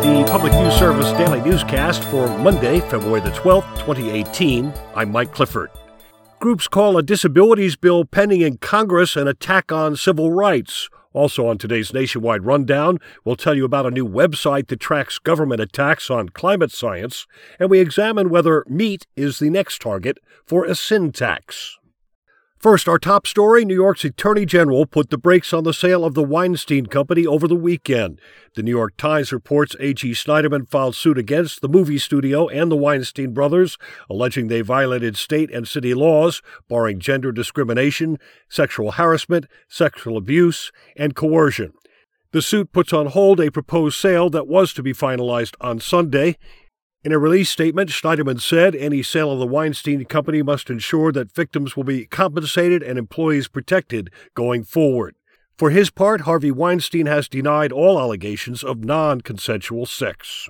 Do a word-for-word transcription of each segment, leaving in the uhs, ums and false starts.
The Public News Service Daily Newscast for Monday, February the twelfth, twenty eighteen. I'm Mike Clifford. Groups call a disabilities bill pending in Congress an attack on civil rights. Also on today's Nationwide Rundown, we'll tell you about a new website that tracks government attacks on climate science, and we examine whether meat is the next target for a sin tax. First, our top story, New York's Attorney General put the brakes on the sale of the Weinstein Company over the weekend. The New York Times reports A G Schneiderman filed suit against the movie studio and the Weinstein brothers, alleging they violated state and city laws, barring gender discrimination, sexual harassment, sexual abuse, and coercion. The suit puts on hold a proposed sale that was to be finalized on Sunday. In a release statement, Schneiderman said any sale of the Weinstein Company must ensure that victims will be compensated and employees protected going forward. For his part, Harvey Weinstein has denied all allegations of non-consensual sex.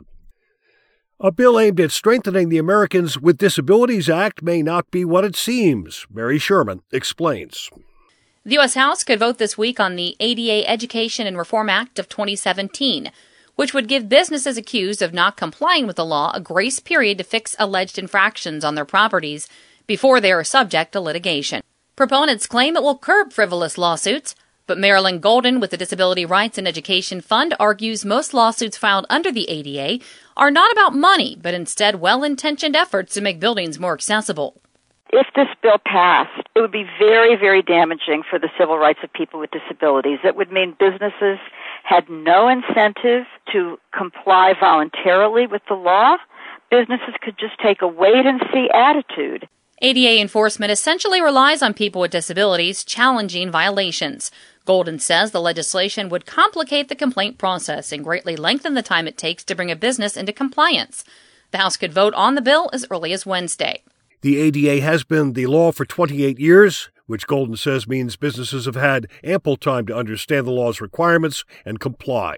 A bill aimed at strengthening the Americans with Disabilities Act may not be what it seems. Mary Sherman explains. The U S House could vote this week on the A D A Education and Reform Act of twenty seventeen, which would give businesses accused of not complying with the law a grace period to fix alleged infractions on their properties before they are subject to litigation. Proponents claim it will curb frivolous lawsuits, but Marilyn Golden with the Disability Rights and Education Fund argues most lawsuits filed under the A D A are not about money, but instead well-intentioned efforts to make buildings more accessible. If this bill passed, it would be very, very damaging for the civil rights of people with disabilities. It would mean businesses had no incentive to comply voluntarily with the law. Businesses could just take a wait-and-see attitude. A D A enforcement essentially relies on people with disabilities challenging violations. Golden says the legislation would complicate the complaint process and greatly lengthen the time it takes to bring a business into compliance. The House could vote on the bill as early as Wednesday. The A D A has been the law for twenty-eight years, which Golden says means businesses have had ample time to understand the law's requirements and comply.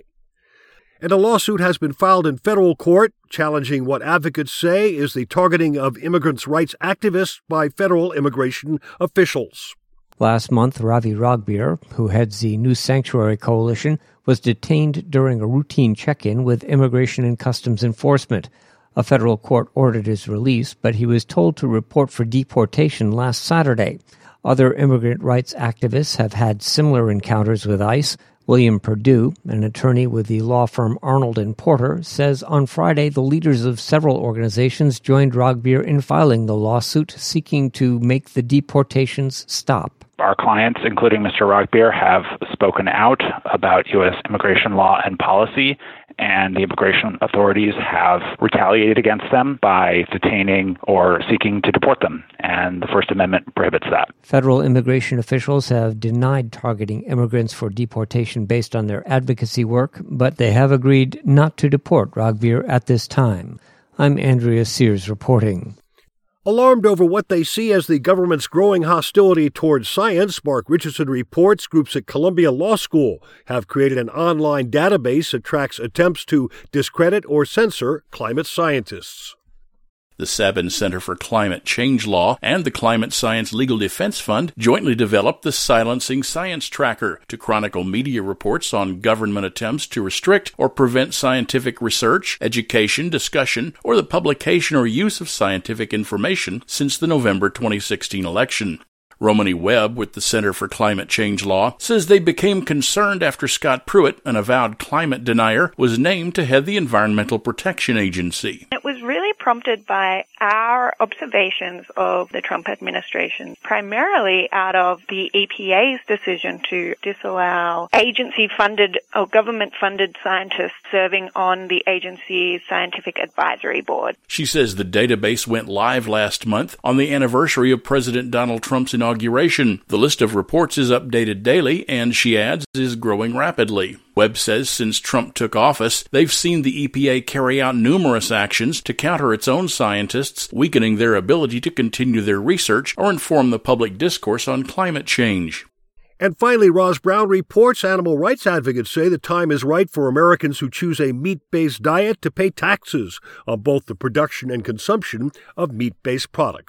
And a lawsuit has been filed in federal court challenging what advocates say is the targeting of immigrants' rights activists by federal immigration officials. Last month, Ravi Ragbir, who heads the New Sanctuary Coalition, was detained during a routine check-in with Immigration and Customs Enforcement. A federal court ordered his release, but he was told to report for deportation last Saturday. Other immigrant rights activists have had similar encounters with ICE. William Perdue, an attorney with the law firm Arnold and Porter, says on Friday the leaders of several organizations joined Ragbir in filing the lawsuit seeking to make the deportations stop. Our clients, including Mister Ragbir, have spoken out about U S immigration law and policy, and the immigration authorities have retaliated against them by detaining or seeking to deport them, and the First Amendment prohibits that. Federal immigration officials have denied targeting immigrants for deportation based on their advocacy work, but they have agreed not to deport Ragbir at this time. I'm Andrea Sears reporting. Alarmed over what they see as the government's growing hostility towards science, Mark Richardson reports groups at Columbia Law School have created an online database that tracks attempts to discredit or censor climate scientists. The Sabin Center for Climate Change Law and the Climate Science Legal Defense Fund jointly developed the Silencing Science Tracker to chronicle media reports on government attempts to restrict or prevent scientific research, education, discussion, or the publication or use of scientific information since the November twenty sixteen election. Romany Webb with the Center for Climate Change Law says they became concerned after Scott Pruitt, an avowed climate denier, was named to head the Environmental Protection Agency. It was really prompted by our observations of the Trump administration, primarily out of the E P A's decision to disallow agency-funded or government-funded scientists serving on the agency's scientific advisory board. She says the database went live last month on the anniversary of President Donald Trump's inauguration. The list of reports is updated daily and, she adds, is growing rapidly. Webb says since Trump took office, they've seen the E P A carry out numerous actions to counter its own scientists, weakening their ability to continue their research or inform the public discourse on climate change. And finally, Roz Brown reports animal rights advocates say the time is right for Americans who choose a meat-based diet to pay taxes on both the production and consumption of meat-based products.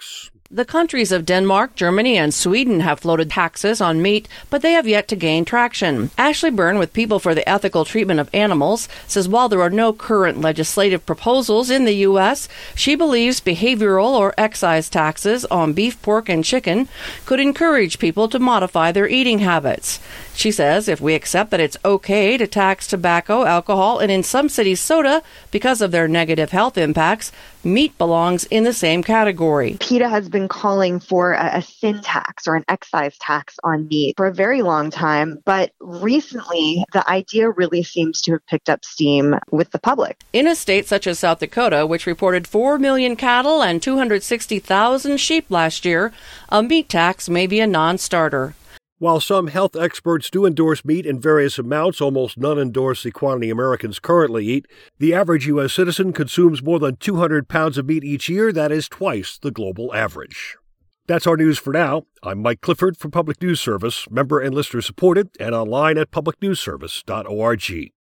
The countries of Denmark, Germany, and Sweden have floated taxes on meat, but they have yet to gain traction. Ashley Byrne with People for the Ethical Treatment of Animals says while there are no current legislative proposals in the U S, she believes behavioral or excise taxes on beef, pork, and chicken could encourage people to modify their eating habits. She says if we accept that it's okay to tax tobacco, alcohol, and in some cities soda because of their negative health impacts, meat belongs in the same category. PETA has been calling for a, a sin tax or an excise tax on meat for a very long time, but recently the idea really seems to have picked up steam with the public. In a state such as South Dakota, which reported four million cattle and two hundred sixty thousand sheep last year, a meat tax may be a non-starter. While some health experts do endorse meat in various amounts, almost none endorse the quantity Americans currently eat. The average U S citizen consumes more than two hundred pounds of meat each year. That is twice the global average. That's our news for now. I'm Mike Clifford for Public News Service, member and listener supported, and online at public news service dot org.